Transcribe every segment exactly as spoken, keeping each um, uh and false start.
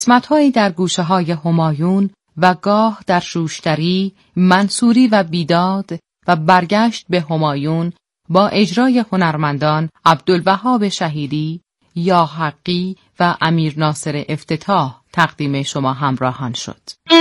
قسمت‌هایی در گوشه‌های همایون و گاه در شوشتری، منصوری و بیداد و برگشت به همایون با اجرای هنرمندان عبدالوهاب شهیری، یا حقی و امیر ناصر افتتاح تقدیم شما همراهان شد.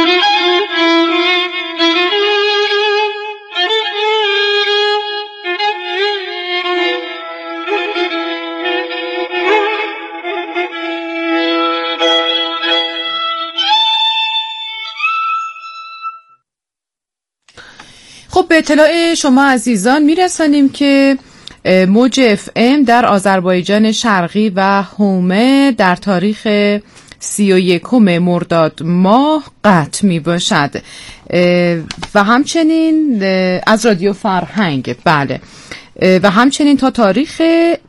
خب به اطلاع شما عزیزان میرسانیم که موج اف ام در آذربایجان شرقی و حومه در تاریخ سی و یکم مرداد ماه قطع می باشد و همچنین از رادیو فرهنگ، بله، و همچنین تا تاریخ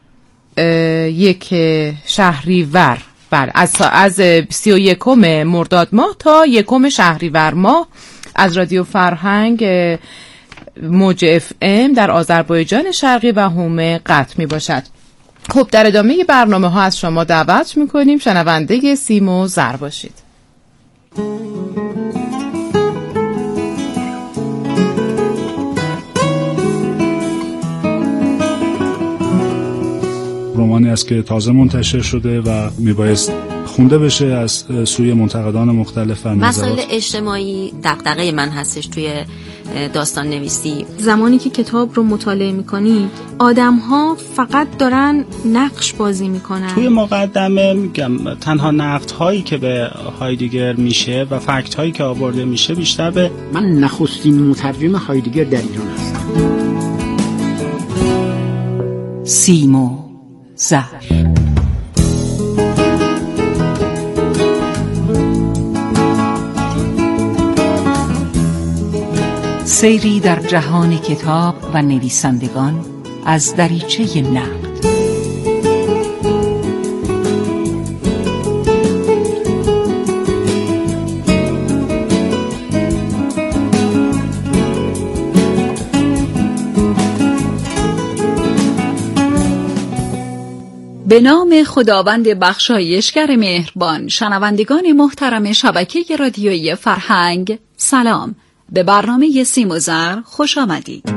یک شهریور، بله، از از سی و یکم مرداد ماه تا یکم شهریور ماه از رادیو فرهنگ موج اف ام در آذربایجان شرقی و حومه قطع می باشد. خب در ادامه برنامه ها از شما دعوت می کنیم شنونده سیم و زر باشید. رمانی است که تازه منتشر شده و میبایست خونده بشه از سوی منتقدان مختلف. مسائل اجتماعی دغدغه من هستش توی داستان نویسی. زمانی که کتاب رو مطالعه میکنید آدم ها فقط دارن نقش بازی میکنن. توی مقدمه میگم تنها نقد هایی که به هایدگر میشه و فکت هایی که آورده میشه بیشتر به من نخستین مترجم هایدگر در ایران هستم. سیم و زر. سیری در جهان کتاب و نویسندگان از دریچه نقد. به نام خداوند بخشایشگر مهربان. شنوندگان محترم شبکه رادیویی فرهنگ، سلام. به برنامه سیم و زر خوش آمدید.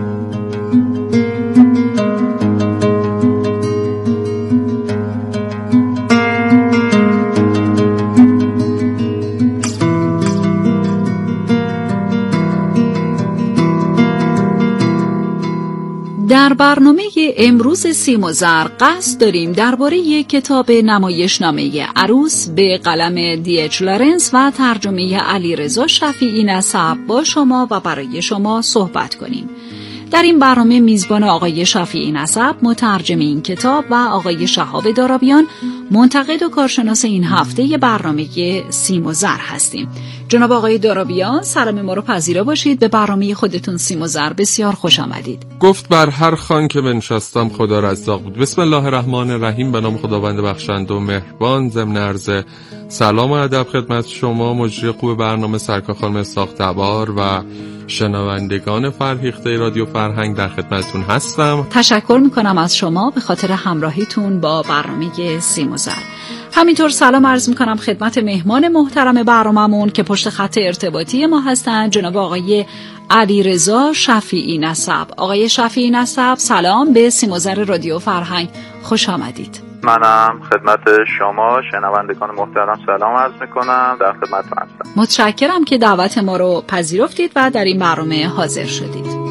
در برنامه امروز سیم و زر قصد داریم درباره کتاب نمایشنامه عروس به قلم دی اچ لارنس و ترجمه علیرضا شفیعی نسب با شما و برای شما صحبت کنیم. در این برنامه میزبان آقای شفیعی نسب مترجم این کتاب و آقای شهاب دارابیان منتقد و کارشناس این هفته برنامه سیم و زر هستیم. جناب آقای دارابیان سلام ما رو پذیرا باشید. به برنامه خودتون سیم و زر بسیار خوش آمدید. گفت بر هر خوان که بنشستم خدا رزاق بود. بسم الله الرحمن الرحیم. به نام خداوند بخشنده و مهربان. ضمن عرض سلام و ادب خدمت شما مجری خوب برنامه سرکار خانم ساختبار و شنوندگان فرهیخته رادیو فرهنگ در خدمتتون هستم. تشکر میکنم از شما به خاطر همراهیتون با برنامه سیم و زر. همینطور سلام عرض میکنم خدمت مهمان محترم برنامه‌مون که پشت خط ارتباطی ما هستن، جناب آقای علیرضا شفیعی نسب. آقای شفیعی نسب سلام، به سیم و زر رادیو فرهنگ خوش آمدید. منم خدمت شما شنوندگان محترم سلام عرض میکنم، در خدمتتون هستم. متشکرم که دعوت ما رو پذیرفتید و در این برنامه حاضر شدید.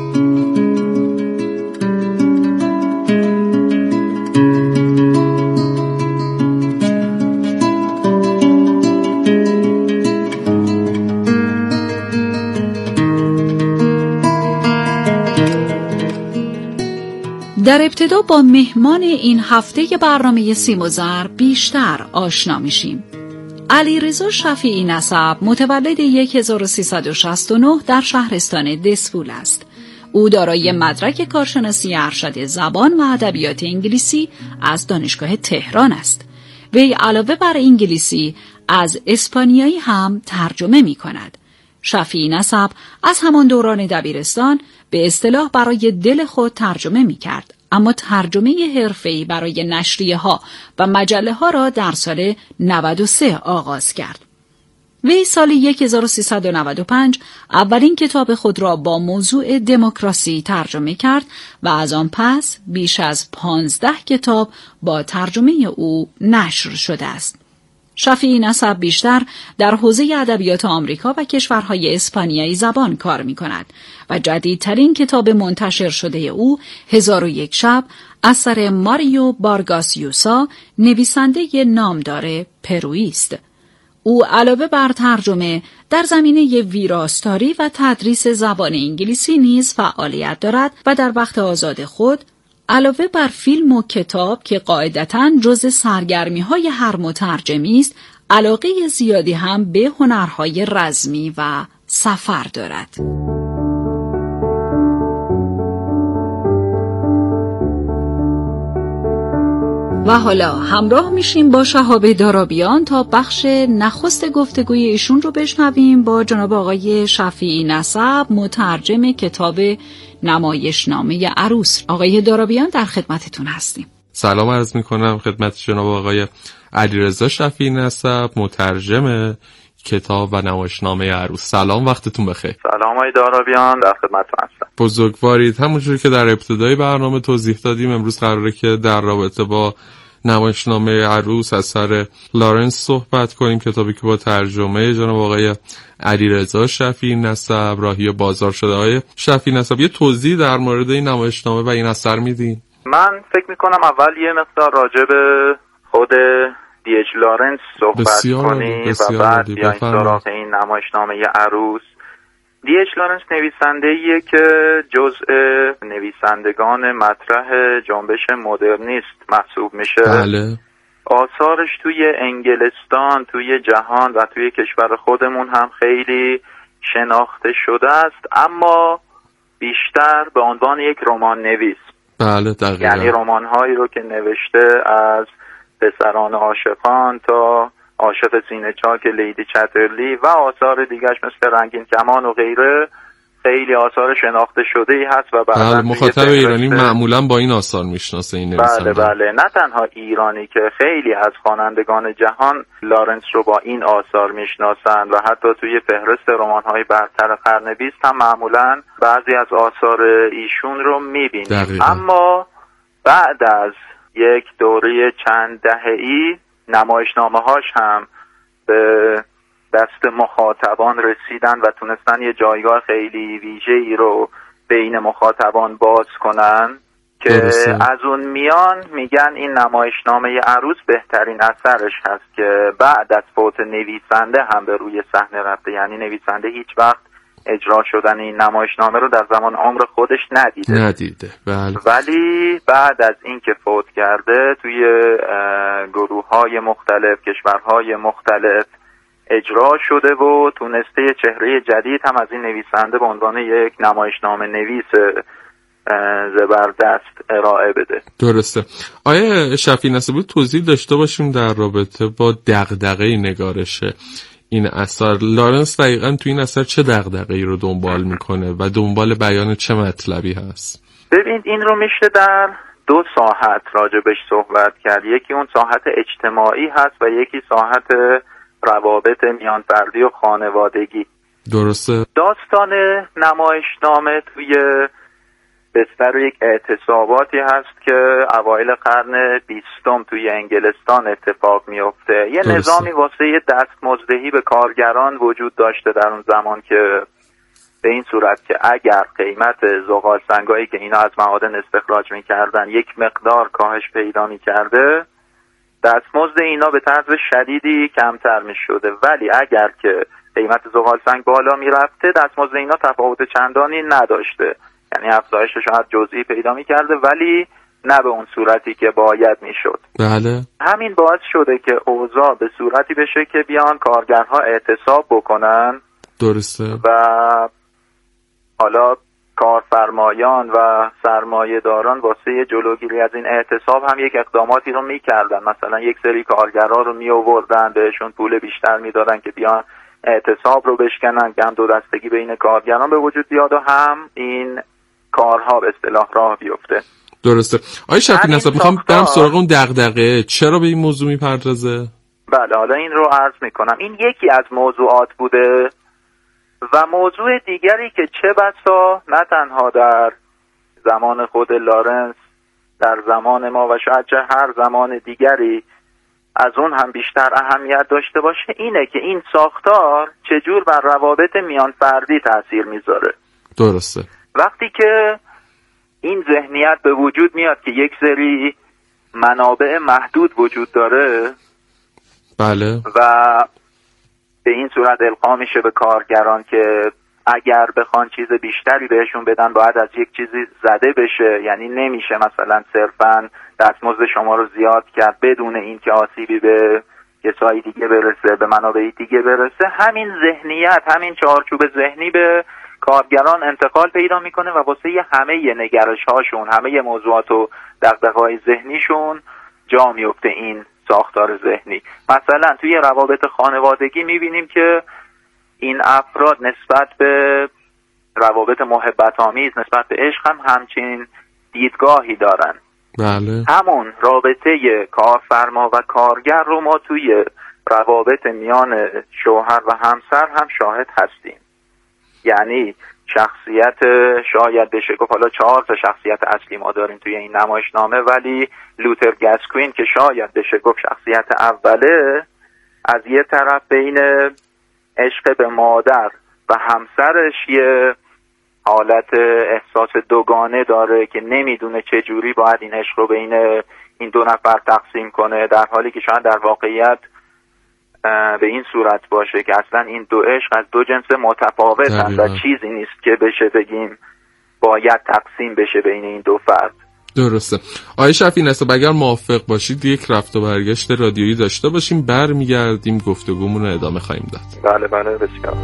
در ابتدا با مهمان این هفته برنامه سیم و زر بیشتر آشنا میشیم. علیرضا شفیعی نسب متولد هزار و سیصد و شصت و نه در شهرستان دسفول است. او دارای مدرک کارشناسی ارشد زبان و ادبیات انگلیسی از دانشگاه تهران است. وی علاوه بر انگلیسی از اسپانیایی هم ترجمه می کند. شفیعی نسب از همان دوران دبیرستان به اصطلاح برای دل خود ترجمه می کرد، اما ترجمه حرفه‌ای برای نشریه ها و مجله ها را در سال نود و سه آغاز کرد. وی سال هزار و سیصد و نود و پنج اولین کتاب خود را با موضوع دموکراسی ترجمه کرد و از آن پس بیش از پانزده کتاب با ترجمه او نشر شده است. شفیعی نسب بیشتر در حوزه ادبیات آمریکا و کشورهای اسپانیایی زبان کار می کند و جدیدترین کتاب منتشر شده او هزار و یک شب اثر ماریو بارگاس یوسا نویسنده نامدار پرویی است. او علاوه بر ترجمه در زمینه ویراستاری و تدریس زبان انگلیسی نیز فعالیت دارد و در وقت آزاد خود علاوه بر فیلم و کتاب که قاعدتاً جزء سرگرمی‌های هر مترجمی است، علاقه زیادی هم به هنرهای رزمی و سفر دارد. و حالا همراه میشیم با شهاب دارابیان تا بخش نخست گفتگوی ایشون رو بشنویم با جناب آقای شفیعی نسب، مترجم کتاب نمایشنامه عروس. آقای دارابیان در خدمتتون هستیم. سلام عرض میکنم خدمت جناب آقای علیرضا شفیعی نسب، مترجم کتاب و نمایشنامه عروس. سلام، وقتتون بخیر. سلام آقای دارابیان، در خدمتتون هستم. بزرگوارید. همونجوری که در ابتدای برنامه توضیح دادیم، امروز قراره که در رابطه با نمایشنامه عروس اثر لارنس صحبت کنیم، کتابی که با ترجمه جناب آقای علیرضا شفیعی نسب راهی بازار شده. آقای شفیعی نسب، یه توضیح در مورد این نمایشنامه و این اثر میدین؟ من فکر میکنم اول یه مقدار راجع به خود دی اچ لارنس صحبت کنیم و بعد بیایم سراغ این نمایشنامه عروس. دی اچ لارنس نویسنده‌ایه که جزء نویسندگان مطرح جنبش مدرنیست محسوب میشه. بله. آثارش توی انگلستان، توی جهان و توی کشور خودمون هم خیلی شناخته شده است، اما بیشتر به عنوان یک رمان نویس. بله دقیقاً. یعنی رمان‌هایی رو که نوشته از پسران عاشقان تا عاشق سینه چاک لیدی چترلی و آثار دیگرش مثل رنگین کمان و غیره، خیلی آثار شناخته شده ای هست و بله مخاطب ایرانی معمولا با این آثار میشناسه این نویسنده. بله بله، نه تنها ایرانی که خیلی از خوانندگان جهان لارنس رو با این آثار میشناسند و حتی توی فهرست رمان‌های برتر قرن بیست هم معمولا بعضی از آثار ایشون رو میبینیم. اما بعد از یک دوره چند دهه‌ای نمایشنامه‌هاش هم به دست مخاطبان رسیدن و تونستن یه جایگاه خیلی ویژه‌ای رو بین مخاطبان باز کنن که درسته. از اون میان میگن این نمایشنامه عروس بهترین اثرش هست که بعد از فوت نویسنده هم به روی صحنه رفته. یعنی نویسنده هیچ وقت اجرا شدن این نمایشنامه رو در زمان عمر خودش ندیده ندیده بله. ولی بعد از اینکه فوت کرده توی گروه‌های مختلف، کشورهای مختلف اجرا شده و تونسته چهره جدید هم از این نویسنده به عنوان یک نمایشنامه نویس زبردست ارائه بده. درسته. آیا شفیعی نسب توضیح داشته باشیم در رابطه با دغدغه نگارش این اثر؟ لارنس دقیقاً تو این اثر چه دغدغه‌ای رو دنبال میکنه و دنبال بیان چه مطلبی هست؟ ببینید این رو میشه در دو ساحت راجبش صحبت کرد. یکی اون ساحت اجتماعی هست و یکی ساحت روابط میان فردی و خانوادگی. درسته. داستان نمایشنامه توی بستر یک اعتصاباتی هست که اوایل قرن بیستم توی انگلستان اتفاق میفته. یه درسته. نظامی واسه یه دستمزدهی به کارگران وجود داشته در اون زمان که به این صورت که اگر قیمت زغال سنگایی که اینا از معادن استخراج میکردن یک مقدار کاهش پیدا میکرده، دستمزد اینا به طرز شدیدی کمتر میشده، ولی اگر که قیمت زغال سنگ بالا میرفته دستمزد اینا تفاوت چندانی نداشته. یعنی افزایش شاید جزئی پیدا میکرده ولی نه به اون صورتی که باید میشد. بله. همین باعث شده که اوضاع به صورتی بشه که بیان کارگرها اعتصاب بکنن. درسته. و حالا کارفرمایان و سرمایه داران واسه جلوگیری از این اعتصاب هم یک اقداماتی رو میکردن. مثلا یک سری کارگرها رو می آوردن، بهشون پول بیشتر میدادن که بیان اعتصاب رو بشکنن، که هم دو دستگی بین کارگران به وجود بیاد و هم این کارها به اصطلاح راه بیفته. درسته. آقای شفیعی نسب، میخوام برم سراغ اون دغدغه. چرا به این موضوع میپردازه؟ بله، حالا این رو عرض میکنم. این یکی از موضوعات بوده و موضوع دیگری که چه بسا نه تنها در زمان خود لارنس، در زمان ما و شاید چه هر زمان دیگری از اون هم بیشتر اهمیت داشته باشه، اینه که این ساختار چجور بر روابط میان فردی تاثیر میذاره. درسته. وقتی که این ذهنیت به وجود میاد که یک سری منابع محدود وجود داره، بله، و به این صورت القا میشه به کارگران که اگر بخوان چیز بیشتری بهشون بدن باید از یک چیزی زده بشه، یعنی نمیشه مثلا صرفاً دستمزد شما رو زیاد کرد بدون اینکه آسیبی به کسایی دیگه برسه، به منابع دیگه برسه. همین ذهنیت، همین چارچوب ذهنی به کارگران انتقال پیدا میکنه و واسه همه نگرش هاشون، همه موضوعات و دغدغه‌های ذهنیشون جا میفته این ساختار ذهنی. مثلا توی روابط خانوادگی میبینیم که این افراد نسبت به روابط محبت آمیز، نسبت به عشق هم همچین دیدگاهی دارن. بله. همون رابطه کارفرما و کارگر رو ما توی روابط میان شوهر و همسر هم شاهد هستیم. یعنی شخصیت، شاید بشه گفت حالا چهار تا شخصیت اصلی ما داریم توی این نمایشنامه، ولی لوتر گاسکوین که شاید بشه گفت شخصیت اوله، از یه طرف بین عشق به مادر و همسرش یه حالت احساس دوگانه داره که نمیدونه چه جوری باید این عشق رو بین این دو نفر تقسیم کنه، در حالی که شاید در واقعیت به این صورت باشه که اصلا این دو عشق از دو جنس متفاوتن و چیزی نیست که بشه بگیم باید تقسیم بشه بین این دو فرد. درسته. آقای شفیعی نسب، اگر موافق باشید یک رفت و برگشت رادیویی داشته باشیم، برمیگردیم گفتگومون رو ادامه خواهیم داد. بله بله، بسیار.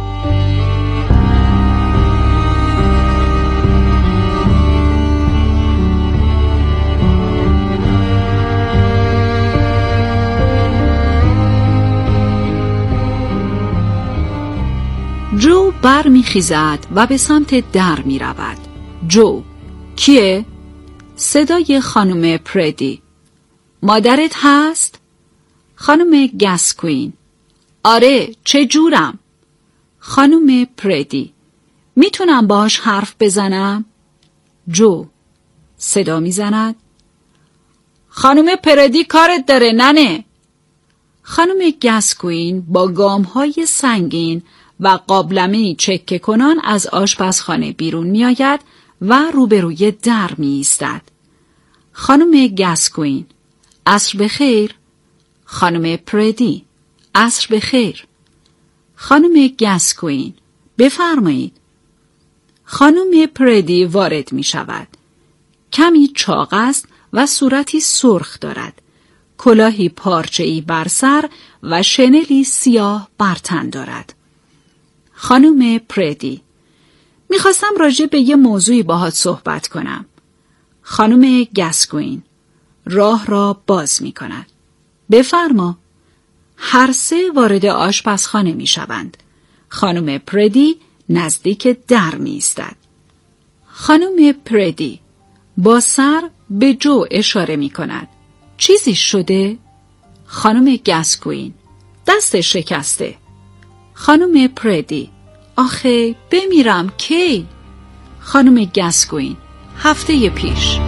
جو بر می خیزد و به سمت در می رود. جو کیه؟ صدای خانم پردی. مادرت هست؟ خانم گاسکوین. آره، چه جورم؟ خانم پردی. میتونم باهاش حرف بزنم؟ جو صدا میزند. خانم پردی کارت داره ننه. خانم گاسکوین با گام‌های سنگین و قابلمه‌ای چکه کنان از آشپزخانه بیرون می آید و روبروی در می ایستد. خانم گاسکوین. عصر بخیر. خانم پردی. عصر بخیر. خانم گاسکوین. بفرمایید. خانم پردی وارد می شود. کمی چاق است و صورتی سرخ دارد. کلاهی پارچه‌ای بر سر و شنلی سیاه بر تن دارد. خانم پردی. میخواستم راجع به یه موضوعی باهات صحبت کنم. خانم گاسکوین راه را باز می کند. بفرما. هر سه وارد آشپزخانه می شوند. خانم پردی نزدیک در می ایستد. خانم پردی با سر به جو اشاره می کند. چیزی شده؟ خانم گاسکوین. دست شکسته. خانم پردی. آخه بمیرم کی؟ خانم گاسکوین. هفته پیش.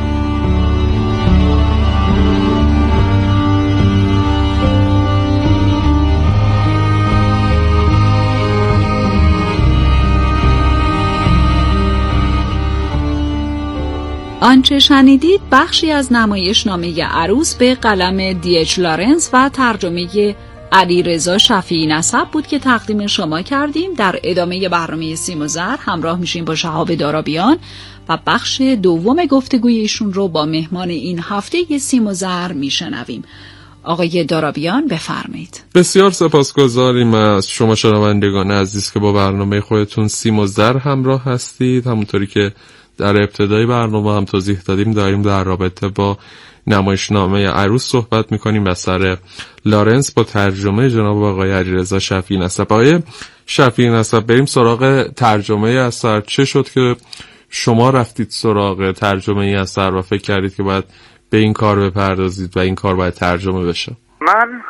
آنچه شنیدید بخشی از نمایشنامه عروس به قلم دی اچ لارنس و ترجمه علیرضا شفیعی نسب بود که تقدیم شما کردیم. در ادامه برنامه سیم و زر همراه میشیم با شهاب دارابیان و بخش دوم گفتگوی ایشون رو با مهمان این هفته سیم و زر میشنویم. آقای دارابیان بفرمایید. بسیار سپاسگزاریم از شما شنوندگان عزیز که با برنامه خودتون سیم و زر همراه هستید. همونطوری که در ابتدای برنامه هم توضیح دادیم داریم در رابطه با نمایشنامه عروس صحبت میکنیم اثر لارنس با ترجمه جناب آقای علیرضا شفیعی نسب. آقای شفیعی نسب، بریم سراغ ترجمه اثر. چه شد که شما رفتید سراغ ترجمه اثر و فکر کردید که باید به این کار بپردازید و این کار باید ترجمه بشه؟ من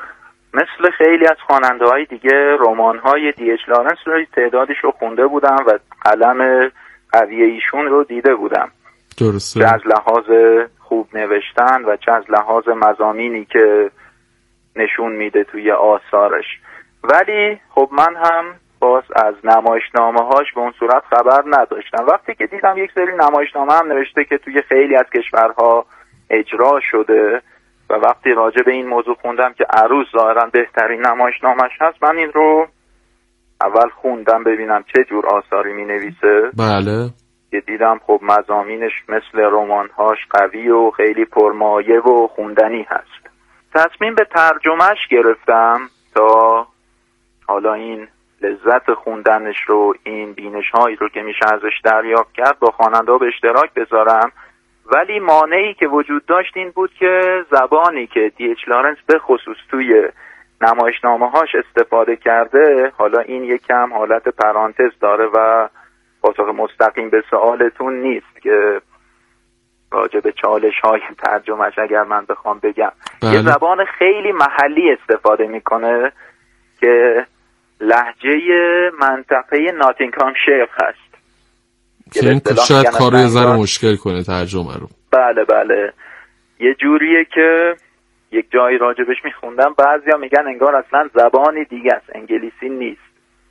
مثل خیلی از خواننده‌های دیگه رمان‌های دی اچ لارنس رو تعدادش رو خونده بودم و قلم قوی ایشون رو دیده بودم. درسته. چه از لحاظ خوب نوشتن و چه از لحاظ مضامینی که نشون میده توی آثارش. ولی خب من هم باز از نمایشنامه‌هاش به اون صورت خبر نداشتم. وقتی که دیدم یک سری نمایشنامه هم نوشته که توی خیلی از کشورها اجرا شده و وقتی راجع به این موضوع خوندم که عروس ظاهراً بهترین نمایشنامه‌اش هست، من این رو اول خوندم ببینم چه جور آثاری می‌نویسه. بله. که دیدم خب مضامینش مثل رمان‌هاش قوی و خیلی پرمایه و خوندنی هست. تصمیم به ترجمهش گرفتم تا حالا این لذت خوندنش رو، این بینش‌هایی رو که میشه ازش دریافت کرد با خواننده‌ها به اشتراک بذارم. ولی مانعی که وجود داشت این بود که زبانی که دی اچ لارنس به خصوص توی نمایشنامه‌هاش استفاده کرده، حالا این یکم حالت پرانتز داره و پاسخ مستقیم به سوالتون نیست که راجع به چالش‌های ترجمهش اگر من بخوام بگم. بله. یه زبان خیلی محلی استفاده میکنه که لهجه منطقه ناتینگهامشیر هست که این شاید کار یه ذره مشکل کنه ترجمه رو. بله بله، یه جوریه که یک جایی راجبش میخوندم بعضیا میگن انگار اصلا زبانی دیگه است، انگلیسی نیست.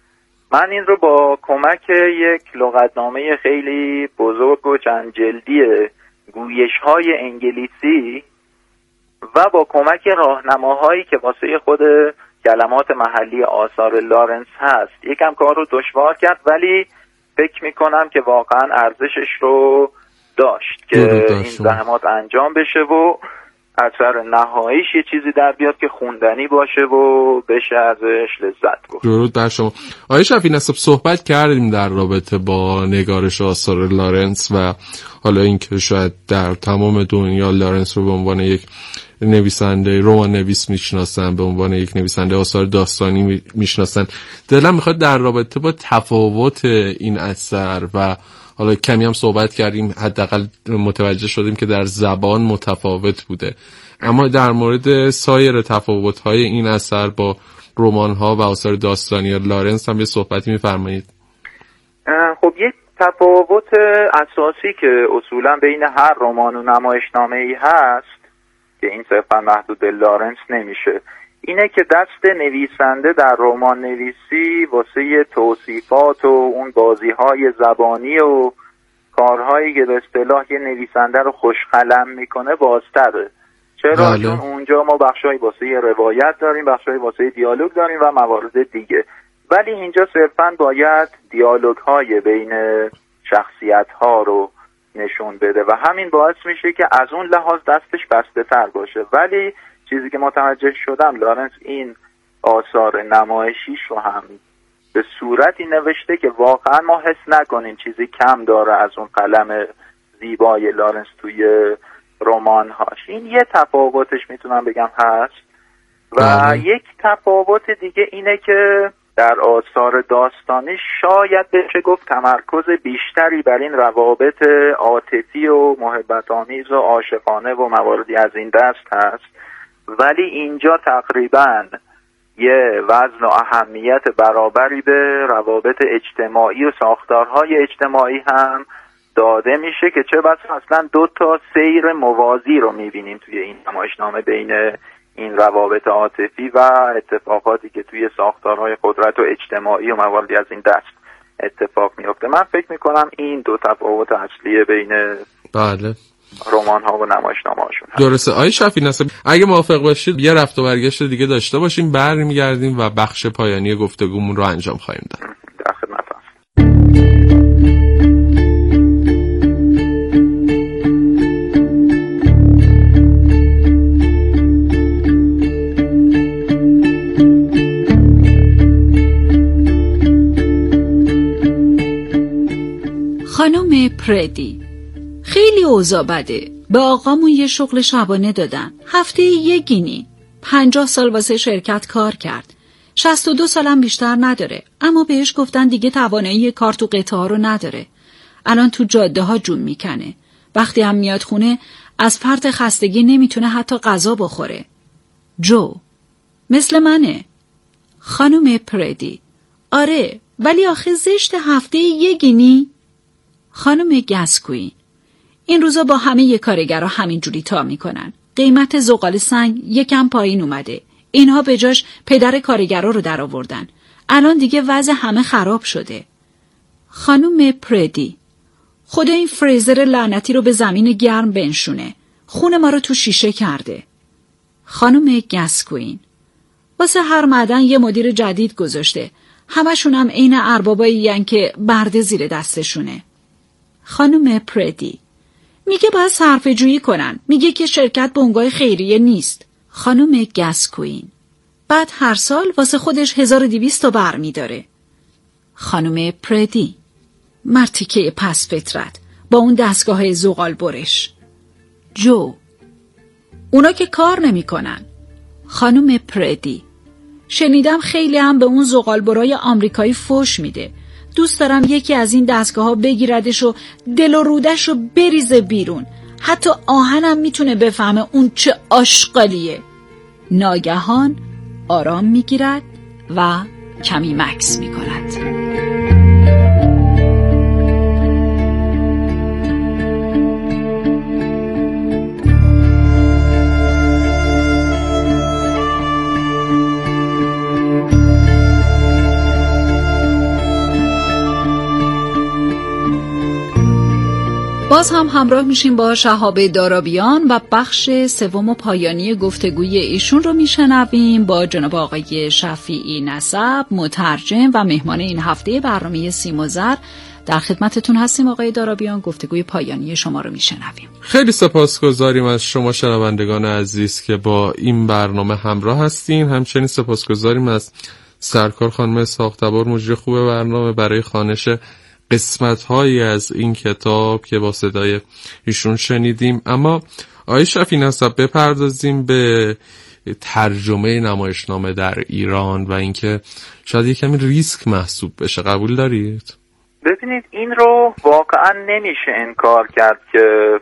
من این رو با کمک یک لغتنامه خیلی بزرگ و چند جلدی گویش‌های انگلیسی و با کمک راهنماهایی که واسه خود کلمات محلی آثار لارنس هست یکم کار رو دشوار کرد، ولی فکر میکنم که واقعا ارزشش رو داشت که این زحمات انجام بشه و اثر نهاییش یه چیزی در بیاد که خوندنی باشه و بشه ازش لذت برد. درود بر شما. آقای شفیعی نسب، صحبت کردیم در رابطه با نگارش آثار لارنس و حالا اینکه شاید در تمام دنیا لارنس رو به عنوان یک نویسنده رمان نویس میشناسن، به عنوان یک نویسنده آثار داستانی میشناسن. دلم میخواد در رابطه با تفاوت این اثر و حالا کمی هم صحبت کردیم، حداقل متوجه شدیم که در زبان متفاوت بوده، اما در مورد سایر تفاوت‌های این اثر با رمان‌ها و آثار داستانی لارنس هم یه صحبتی می‌فرمایید؟ خب یک تفاوت اساسی که اصولاً بین هر رمان و نمایشنامه‌ای هست که این صرفاً محدود به لارنس نمیشه، اینه که دست نویسنده در رمان نویسی واسه توصیفات و اون بازی‌های زبانی و کارهایی که به اصطلاح یه نویسنده رو خوشقلم میکنه بازتره. چرا؟ چون اونجا ما بخشای واسه روایت داریم، بخشای واسه دیالوگ داریم و موارد دیگه، ولی اینجا صرفاً باید دیالوگ‌های بین شخصیت‌ها رو نشون بده و همین باعث میشه که از اون لحاظ دستش بسته‌تر باشه. ولی چیزی که متوجه شدم لارنس این آثار نمایشیش رو هم به صورتی نوشته که واقعا ما حس نکنیم چیزی کم داره از اون قلم زیبای لارنس توی رمان‌هاش. این یه تفاوتش میتونم بگم هست. و آه. یک تفاوت دیگه اینه که در آثار داستانی شاید بشه گفت تمرکز بیشتری بر این روابط عاطفی و محبت آمیز و عاشقانه و مواردی از این دست هست، ولی اینجا تقریباً یه وزن و اهمیت برابری به روابط اجتماعی و ساختارهای اجتماعی هم داده میشه که چه بسا اصلا دو تا سیر موازی رو میبینیم توی این نمایشنامه بین این روابط عاطفی و اتفاقاتی که توی ساختارهای قدرت و اجتماعی و مواردی از این دست اتفاق میفته. من فکر میکنم این دو تفاوت اصلیه بین بله رمان ها و نمایشنامه هاشون. درسته. آقای شفیعی نسب، اگه موافق باشید یه رفت و برگشت دیگه داشته باشیم، برمیگردیم و بخش پایانی گفتگومون رو انجام خواهیم داد. در خدمتم. خانم پردی: خیلی اوضاع بده. به آقامون یه شغل شبانه دادن، هفته یه گینی. پنجاه سال واسه شرکت کار کرد، شصت و دو سالم بیشتر نداره، اما بهش گفتن دیگه توانایی کار تو قطعه رو نداره. الان تو جاده ها جون میکنه. وقتی هم میاد خونه از فرط خستگی نمیتونه حتی غذا بخوره. جو: مثل منه. خانم پردی: آره، ولی آخه زشت هفته یه گینی. خانم گسکوین: این روزا با همه ی کارگرها همین جوری تا میکنن. قیمت زغال سنگ یکم پایین اومده. اینها به جاش پدر کارگرها رو در آوردن. الان دیگه وضع همه خراب شده. خانم پردی: خدا این فریزر لعنتی رو به زمین گرم بنشونه. خون ما رو تو شیشه کرده. خانم گسکوین: واسه هر معدن یه مدیر جدید گذاشته. همشون هم عین اربابایین که برده زیر دستشونه. خانم پردی: میگه باید صرفه جویی کنن. میگه که شرکت بنگاه خیریه نیست. خانم گسکوین: بعد هر سال واسه خودش هزار و دویست تا بر میداره. خانم پردی: مرتیکه پس فطرت با اون دستگاه زغال برش. جو: اونا که کار نمی کنن. خانم پردی: شنیدم خیلی هم به اون زغال برای آمریکایی فوش میده. دوست دارم یکی از این دستگاه ها بگیردش و دل و رودش رو بریزه بیرون. حتی آهنم میتونه بفهمه اون چه آشغالیه. ناگهان آرام میگیرد و کمی مکث میکند. باز هم همراه میشیم با شهاب دارابیان و بخش سوم و پایانی گفتگوی ایشون رو میشنویم با جناب آقای شفیعی نسب، مترجم و مهمان این هفته برنامه سیم و زر. در خدمتتون هستیم آقای دارابیان، گفتگوی پایانی شما رو میشنویم. خیلی سپاسگزاریم از شما شنوندگان عزیز که با این برنامه همراه هستین. همچنین سپاسگزاریم از سرکار خانم اسحاق تبار، مجری خوب برنامه، برای خوانش قسمت‌هایی از این کتاب که با صدای ایشون شنیدیم. اما آقای شفیعی نسب بپردازیم به ترجمه نمایشنامه در ایران و اینکه شاید یک کمی ریسک محسوب بشه. قبول دارید؟ ببینید، این رو واقعا نمیشه انکار کرد که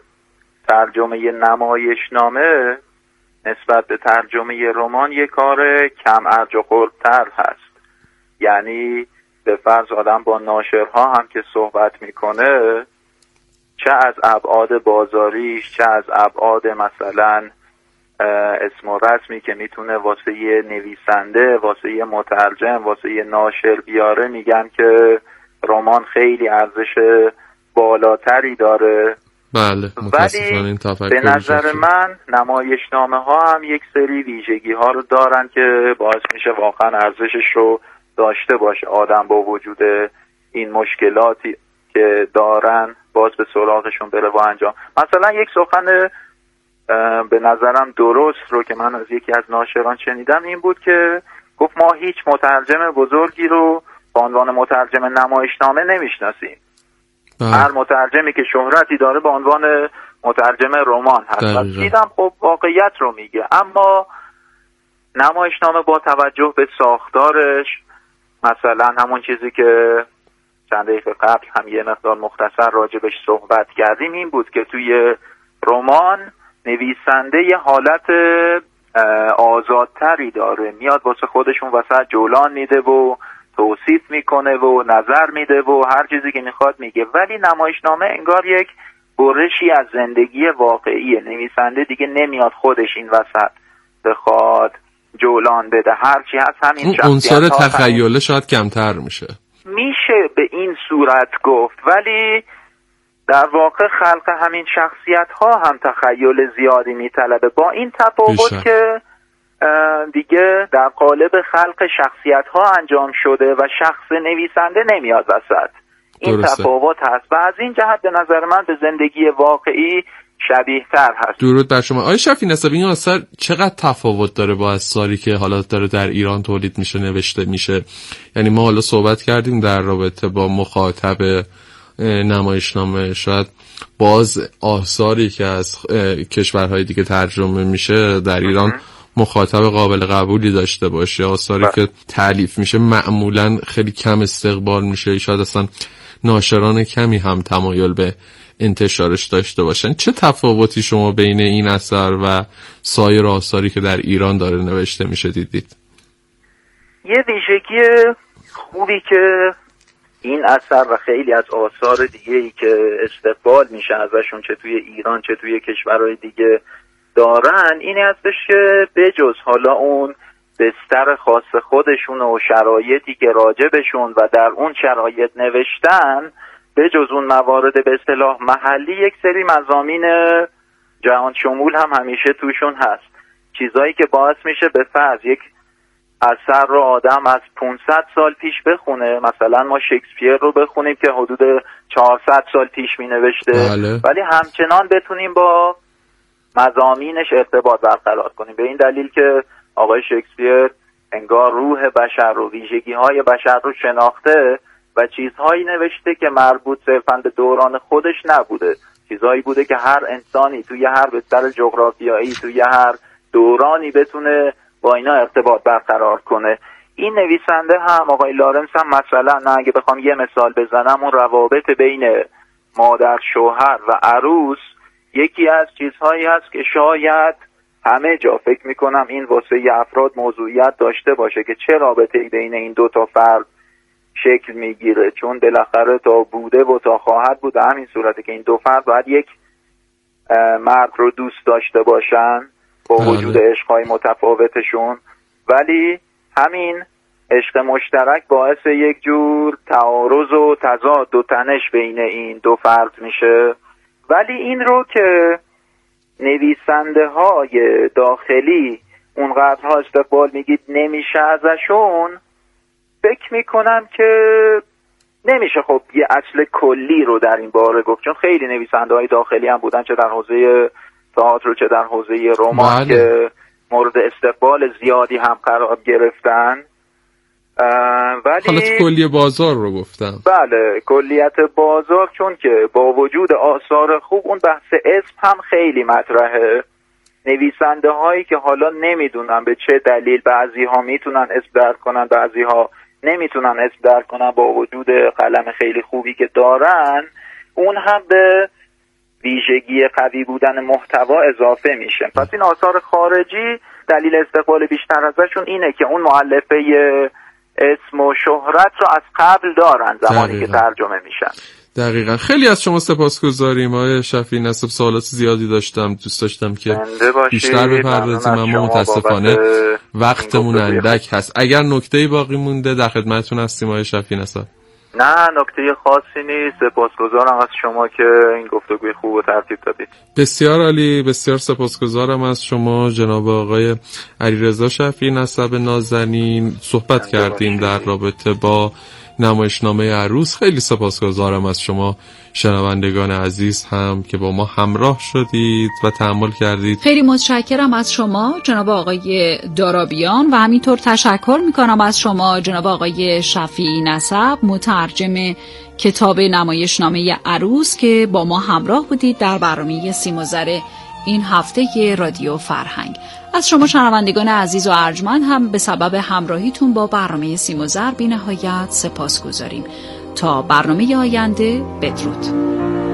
ترجمه نمایشنامه نسبت به ترجمه رمان یک کار کم ارج و قرب‌تر هست. یعنی به فرض آدم با ناشرها هم که صحبت میکنه، چه از ابعاد بازاریش، چه از ابعاد مثلا اسم و رسمی که میتونه واسه یه نویسنده، واسه یه مترجم، واسه یه ناشر بیاره، میگن که رمان خیلی ارزش بالاتری داره. بله، ولی به نظر من نمایشنامه ها هم یک سری ویژگی ها رو دارن که باعث میشه واقعا ارزشش رو داشته باشه. آدم با وجود این مشکلاتی که دارن باز به سراغشون بره و انجام. مثلا یک سخن به نظرم درست رو که من از یکی از ناشران شنیدم این بود که گفت ما هیچ مترجم بزرگی رو به عنوان مترجم نمایشنامه نمیشناسیم. هر مترجمی که شهرتی داره به عنوان مترجم رمان هست. دیدم خب واقعیت رو میگه. اما نمایشنامه با توجه به ساختارش، مثلا همون چیزی که چند دقیقه قبل هم یه مقدار مختصر راجبش صحبت کردیم، این بود که توی رمان نویسنده یه حالت آزادتری داره، میاد واسه خودشون وسط جولان میده و توصیف میکنه و نظر میده و هر چیزی که میخواد میگه. ولی نمایشنامه انگار یک برشی از زندگی واقعیه. نویسنده دیگه نمیاد خودش این وسط بخواد جولان بده، هرچی هست همین شخصیت ها. عنصر تخیله شاید کمتر میشه میشه به این صورت گفت، ولی در واقع خلق همین شخصیت ها هم تخیل زیادی میطلبه، با این تفاوت که دیگه در قالب خلق شخصیت ها انجام شده و شخص نویسنده نمیاد وسط. این درسته. تفاوت هست و از این جهت به نظر من به زندگی واقعی شبیه تر هست. درود بر شما. آقای شفیعی نسب، این اثر چقدر تفاوت داره با اثری که حالا داره در ایران تولید میشه، نوشته میشه؟ یعنی ما حالا صحبت کردیم در رابطه با مخاطب نمایشنامه، شاید باز آثاری که از کشورهای دیگه ترجمه میشه در ایران مخاطب قابل قبولی داشته باشه. آثاری با. که تالیف میشه معمولا خیلی کم استقبال میشه، شاید اصلا ناشران کمی هم تمایل به انتشارش داشته باشن. چه تفاوتی شما بین این اثر و سایر آثاری که در ایران داره نوشته میشه دیدید؟ یه ویژگی خوبی که این اثر و خیلی از آثار دیگه‌ای که استقبال میشه ازشون چه توی ایران چه توی کشورهای دیگه دارن اینی هستش که بجز حالا اون بستر خاص خودشون و شرایطی که راجبشون و در اون شرایط نوشتن، بجز اون موارد به اصطلاح محلی، یک سری مضامین جهان شمول هم همیشه توشون هست. چیزایی که باعث میشه به فرض یک اثر رو آدم از پانصد سال پیش بخونه، مثلا ما شکسپیر رو بخونیم که حدود چهارصد سال پیش می نوشته، بله. ولی همچنان بتونیم با مضامینش ارتباط برقرار کنیم، به این دلیل که آقای شکسپیر انگار روح بشر رو، ویژگی های بشر رو شناخته و چیزهایی نوشته که مربوط صرفاً به دوران خودش نبوده، چیزهایی بوده که هر انسانی توی هر بستر جغرافیایی توی هر دورانی بتونه با اینا ارتباط برقرار کنه. این نویسنده هم آقای لارنس هم مثلا، نه اگه بخوام یه مثال بزنم، اون روابط بین مادر شوهر و عروس یکی از چیزهایی هست که شاید همه جا فکر میکنم این واسه ی افراد موضوعیت داشته باشه که چه رابطه‌ای بین این دو تا فرد شکل میگیره، چون بالاخره تا بوده و تا خواهد بود همین صورته که این دو فرد باید یک مرد رو دوست داشته باشن با وجود عشق‌های متفاوتشون، ولی همین عشق مشترک باعث یک جور تعارض و تضاد و تنش بین این دو فرد میشه. ولی این رو که نویسنده های داخلی اونقدرها استقبال میگید نمیشه ازشون، فکر میکنم که نمیشه خب یه اصل کلی رو در این باره گفت، چون خیلی نویسنده های داخلی هم بودن، چه در حوزه تئاتر چه در حوزه رمان که مورد استقبال زیادی هم قرار گرفتن. ولی حالت کلی بازار رو گفتم. بله، کلیت بازار، چون که با وجود آثار خوب اون بحث اسم هم خیلی مطرحه. نویسنده هایی که حالا نمیدونن به چه دلیل بعضی ها میتونن اسم در کنن بعضی ها نمیتونن اسم در کنن، با وجود قلم خیلی خوبی که دارن، اون هم به ویژگی قوی بودن محتوا اضافه میشه. پس این آثار خارجی دلیل استقبال بیشتر ازشون اینه که اون مؤلفه اسم و شهرت رو از قبل دارن زمانی دقیقا. که ترجمه میشن. دقیقا. خیلی از شما سپاسگزاریم آقای شفیعی نسب. سوالات زیادی داشتم، دوست داشتم که بیشتر بپردازیم، اما متاسفانه وقتمون اندک هست. اگر نکته‌ای باقی مونده در خدمتتون هستیم آقای شفیعی نسب. نه، نکته خاصی نیست. سپاسگزارم از شما که این گفتگوی خوب و ترتیب دادید. بسیار عالی، بسیار سپاسگزارم از شما جناب آقای علیرضا شفیعی نسب نازنین. صحبت کردیم در رابطه با نمایشنامه عروس. خیلی سپاسگزارم از شما شنوندگان عزیز هم که با ما همراه شدید و تحمل کردید. خیلی متشکرم از شما جناب آقای دارابیان و همینطور تشکر میکنم از شما جناب آقای شفیعی نسب، مترجم کتاب نمایشنامه عروس که با ما همراه بودید در برنامه سیم و زر این هفته رادیو فرهنگ. از شما شنوندگان عزیز و ارجمند هم به سبب همراهیتون با برنامه سیم و زر بی نهایت سپاس گذاریم. تا برنامه آینده، بدرود.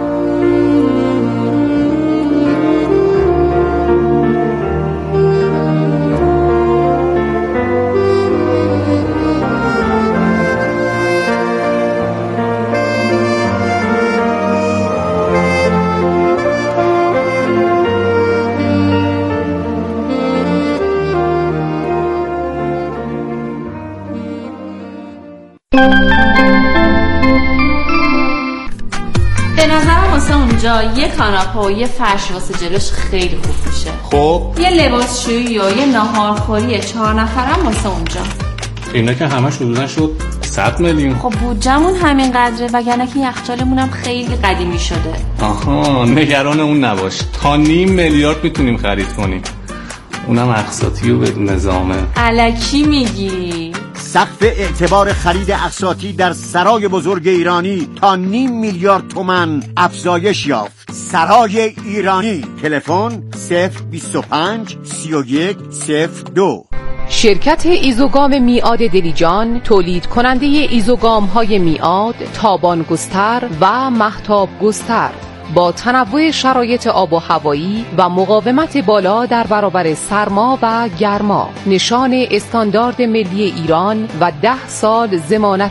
به نظرم واسه اونجا یه کاناپه و یه فرش واسه جلوش خیلی خوب میشه. خب یه لباسشویی و یه ناهارخوری چهار نفرم واسه اونجا. اینا که همش حدوداً شد صد میلیون. خب بودجمون همین قدره، وگرنه که یخچالمون هم خیلی قدیمی شده. آها، نگران اون نباش، تا نیم میلیارد میتونیم خرید کنیم، اونم اقساطی و بدون نظامه. الکی میگی؟ سقف اعتبار خرید اقساطی در سرای بزرگ ایرانی تا نیم میلیارد تومان افزایش یافت. سرای ایرانی، تلفن صفر بیست و پنج سی و یک صفر دو. شرکت ایزوگام میعاد دلیجان، تولید کننده ایزوگام های میعاد، تابان گستر و مهتاب گستر. با تنوع شرایط آب و هوایی و مقاومت بالا در برابر سرما و گرما، نشان استاندارد ملی ایران و ده سال ضمانت